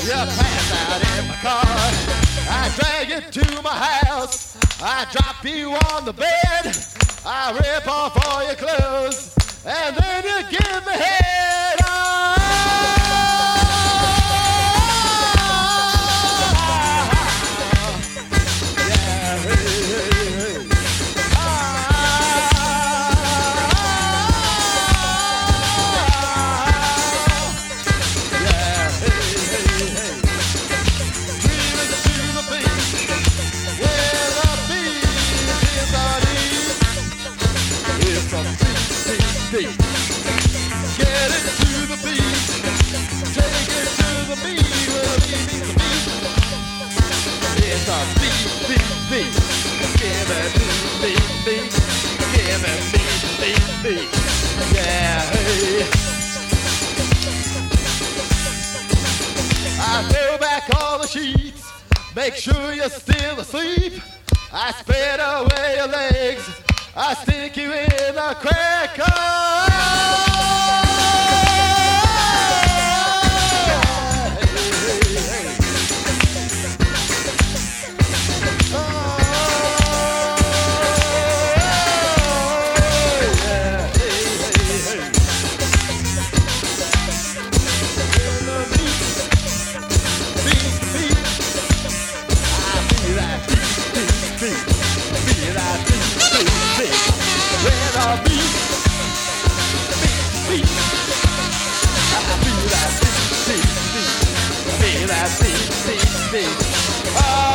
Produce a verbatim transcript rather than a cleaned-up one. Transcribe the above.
You pass out in my car. I drag you to my house. I drop you on the bed. I rip off all your clothes. And then you give me head. Oh, yeah, hey, hey, hey. Ah, yeah, hey, hey, hey. Dreaming to the beat, where the beat is on ease. It's a beat, beat, beat. Get it to the beat, take it to the beat, where the beat meets the beat. It's a beat, beat, beat. Give it beat, beat, beat. Give it beat, beat, beat. Yeah, hey. I throw back all the sheets, make sure you're still asleep. I spread away your legs, I stick you in a cracker. Ah.